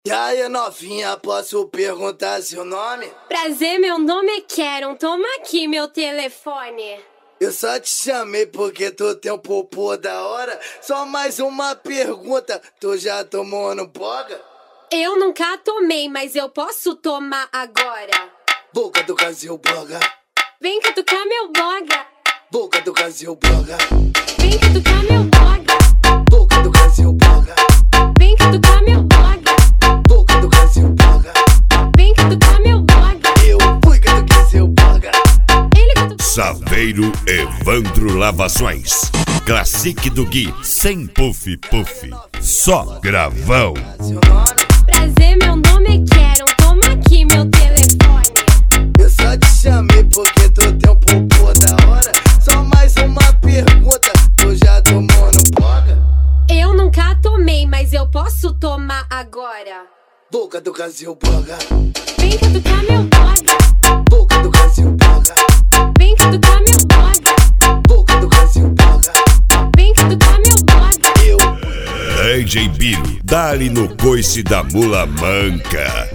E aí, novinha, posso perguntar seu nome? Prazer, meu nome é Karen, toma aqui meu telefone. Eu só te chamei porque tu tem um popô da hora. Só mais uma pergunta, tu já tomou no boga? Eu nunca tomei, mas eu posso tomar agora. Boca do Brasil boga. Vem catucar meu boga. Boca do Brasil boga. Vem catucar meu boga. Boca do Brasil boga. Vem catucar meu boga. Boca do Brasil boga. Vem catucar meu boga. Eu fui catucar seu boga. Ele catucou. Saveiro Evandro Lavações. Classique do Gui, sem puff puff. Só gravão. Seu nome? Prazer, meu nome é Karen, toma aqui meu telefone. Eu só te chamei porque tu tem um popô da hora. Só mais uma pergunta, tu já tomou no boga? Eu nunca tomei, mas eu posso tomar agora. Boca do Brasil boga. Vem catucar meu boga. Boca do Brasil boga. Vem catucar meu boga. Boca do Brasil boga. Vem catucar meu boga. Eu DJ Biro, dá-lhe no coice da mula manca.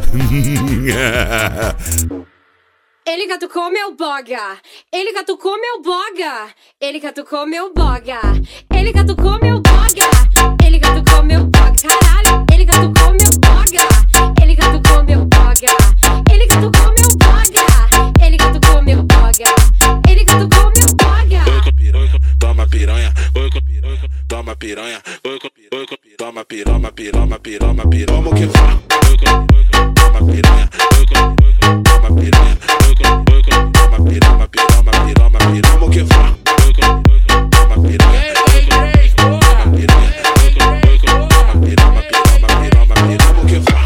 Ele catucou meu boga. Ele catucou meu boga. Ele catucou meu boga. Ele catucou meu boga. Ele catucou meu boga. Caralho, ele catucou meu boga. Ele catucou meu boga. Ele catucou meu boga. Ele catucou meu boga. Ele catucou meu boga. Oi com piroca, toma piranha. Oi com piroca, toma piranha. Oi com piroca, toma piroma, piroma, piroma, piroma. Como que fala? Oi com piroca, toma piranha. Oi com piroca, toma piranha. Oi com piroca, toma piroma, piroma, piroma, piroma. Como que fala? Oi com piroca, toma piranha. Oi com piroca, toma piranha. Oi com piroca, toma piroma, piroma, piroma, piroma. Como que fala?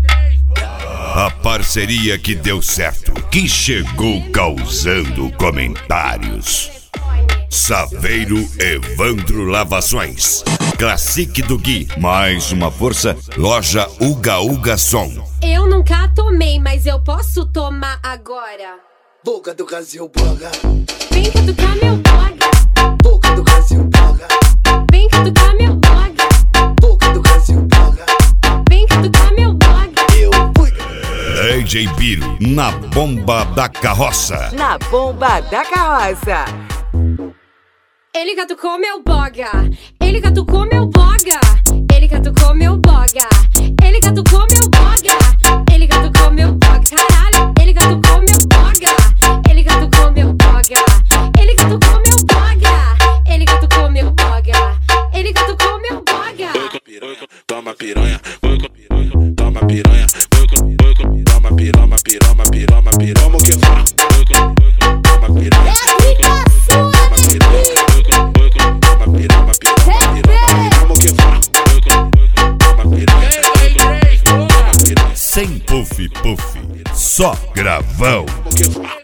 A parceria que deu certo, que chegou causando comentários. Saveiro Evandro Lavações. Classique do Gui. Mais uma força. Loja Uga Uga Som. Eu nunca tomei, mas eu posso tomar agora. boca do Brasil boga. Vem catucar meu boga. Boca do Brasil boga. Vem catucar meu boga. Boca do Brasil boga. Vem catucar meu boga. Eu fui. DJ Biro, na bomba da carroça. Na bomba da carroça. Ele catucou meu boga. Ele catucou meu boga. Ele catucou meu boga. Ele catucou meu boga. Ele catucou meu boga. Caralho, ele catucou meu boga. Ele catucou meu boga. Ele catucou meu boga. Ele catucou meu boga. Ele catucou meu boga. Oi com piroca, toma piranha. Oi com piroca, toma piranha. Oi com piroca, toma piroma, piroma, piroma, piroma. Como que fala? Oi com piroca, toma piranha. Oi com piroca, toma piranha. Oi com piroca, toma piroma, piroma, piroma. Como que fala? Oi com piroca, toma piranha. Oi com piroca, toma piranha. Sem puff puff. Só gravão. Como que fala?